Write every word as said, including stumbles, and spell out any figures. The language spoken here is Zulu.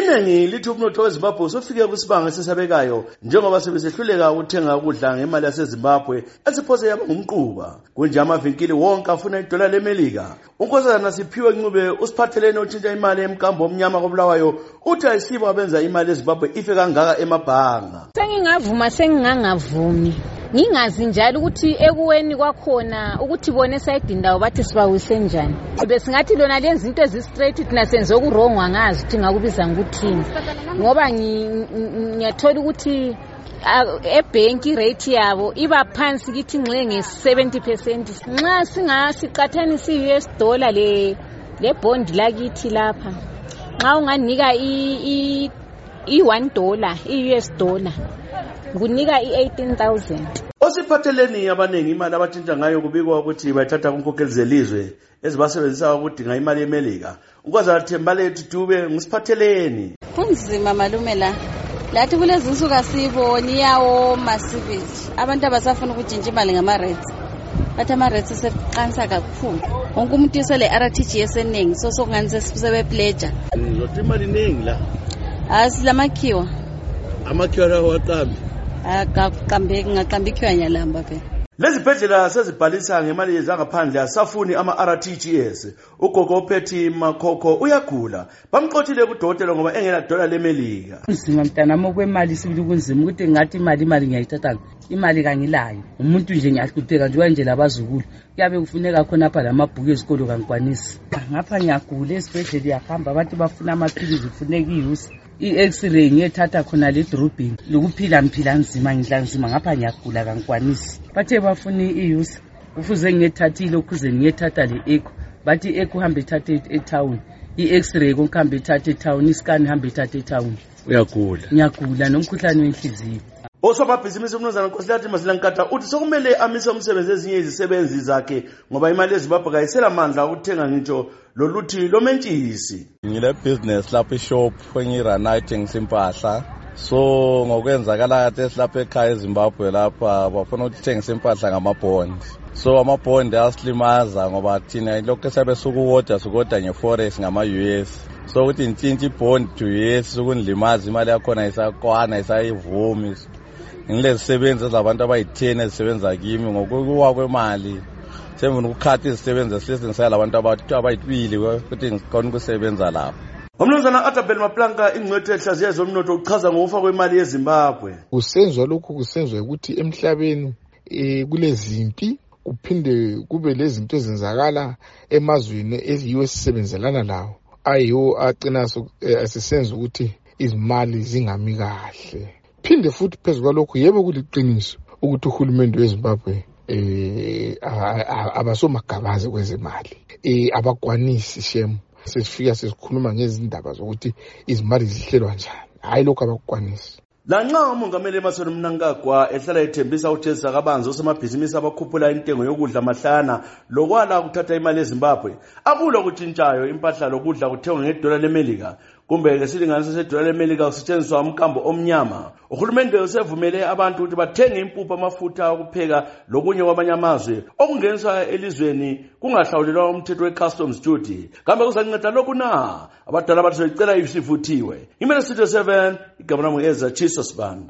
iningi lithi umnotho weZimbabwe usufike kusibanga esesabekayo njengoba sebesehluleka ukuthenga ukudla ngemali yaseZimbabwe esiphose yaba ngumquba. Kunje amavinkili wonke afuna idola leMelika. Unkosazana Siphiwe Ncube usiphathelene utshintsha imali emkambo omnyama koBulawayo uthi ayisibo abenza imali eZimbabwe ife kangaka emabhanga. Sengingavuma sengingangavumi. Ngingazi njalo ukuthi ekuweni kwakhona ukuthi bone side indawo bathi sibawise njani. Besingathi lona lenza into ezi straight thina senze okurong angazi ukuthi ngakubiza nguthini. Ngoba ngiyathola ukuthi ebhenki rate yabo iba phansi kithi ngxe nge seventy percent. Nxa singasiqathanisa i-U S dollar le le bond lakithi lapha. Nxa unganika i i one dollar i-U S dollar kunika i-eighteen thousand. Osiphatheleni abanengi imali abathinta ngayo kubikwa ukuthi bayithatha kunkokheli zelizwe ezibasebenzisa ukudinga imali yeMelika. Ukwazi Thembalethu Dube ngisiphatheleni. Kunzima malume la. Lathi kulezi insuku asiboni yawo masivili. Abantu abasafuna ukujinja imali ngama rates. Bathi ama rates seqansa kakhulu. Wonke umuntu usele R T G S eningi so sokunganise sibusebe pledge. Uzothi imali ningi la. Asilamakhiwa. Amakhiwa lawo aqambi. Akaqambeki ngaqambikhiwa nyalamba phela. Lezi bhedlela sezibhalisa ngemali yezangaphandle asafuni ama R T G S. Ugogo Phethi Makhokho uyagula. Bamxothile kudokotela ngoba engena dola leMelika. Kunzima mntanami okwemali sibili kunzima ukuthi ngathi imali imali ngiyayithatha. Imali kangilayo. Umuntu nje ngiyahlupheka nje kanje labazukulu. Kuyabe kufuneka khona apha lamabhuku ezikolo kangikwanisi. Ngapha ngiyagula esibhedlela yahamba abantu bafuna amaphilisi kufuneka iyusi. I-X-ray ngiyethatha khona le dropping lokuphila mphila nzima ngidla nzima ngapha ngiyagula kangikwanisi. Bathe bafuna iyusi kufuze ngiyethathile ukuze ngiyethatha le echo bathi echo hambe ethathe etown i-X-ray konke ethathe etown iscan hambe ethathe etown. Uyagula. Ngiyagula nomkhuhlane wenhliziyo. Osomabhizinisi umnumzana Nkosilathi Masilankatha uthi sokumele amise umsebenzi ezinye izisebenzi zakhe ngoba imali yeZimbabwe kayisela amandla ukuthenga ngitsho loluthi lomentshisi. Ngile business lapha ishop engirana ithengisa impahla. So ngokwenzakala kade silapha ekhaya eZimbabwe lapha bafuna ukuthengisa impahla ngamabond. So amabond aslimaza ngoba thina lokho sabe sukuwoda sukoda ngeforex ngama-U S. So ukuthi intshintshi ibond to U S ukunlimaza imali yakhona isakwana isayivumi. Ngilezisebenzi zabantu abayi-ten ezisebenza kimi ngokuwa kwemali. Semfuna ukukhatha izisebenzi esisenza labantu abayibili ukuthi ngikona ukusebenza lapho. Umnumzana Atabel Maplanka ingcwethu ehlaziya zomnotho uchaza ngokufa kwemali yeZimbabwe. Kusenzwa lokho kusenzwa ukuthi emhlabeni eh kulezimpi kuphinde kube lezinto ezenzakala emazweni eziyiwe esisebenzelana lawo. Ayiwo aqina asisenza ukuthi izimali zingami kahle. Phinde futhi phezulu kwalokho yebo kuliqiniso ukuthi uhulumende weZimbabwe eh abasomagabazi kwezemali eh abakwanisi shemu. Sesifika sesikhuluma ngezindaba zokuthi izimali zihlelwa njani. Hayi lokho abakwanisi. Lanxa umongameli Emmerson Mnangagwa ehlala ethembisa ukuthi kabanzi osemabhizinisi abakhuphula intengo yokudla mahlana lokwala ukuthatha imali yeZimbabwe akulo kutshintshayo impahla lokudla kuthengwa ngedola leMelika kumbe ngesilinganiso sedola leMelika kusetshenziswa umkambo omnyama. Uhulumende usevumele abantu ukuthi bathenge impuphu amafutha okupheka lokunye kwamanye amazwe okungeniswa elizweni kungahlawulelwa umthetho we-customs duty. Kambe kuzanceda lokhu na? Abadala bathi becela isivuthiwe. Imele Studio seven igama lami Ezra Chisos Band.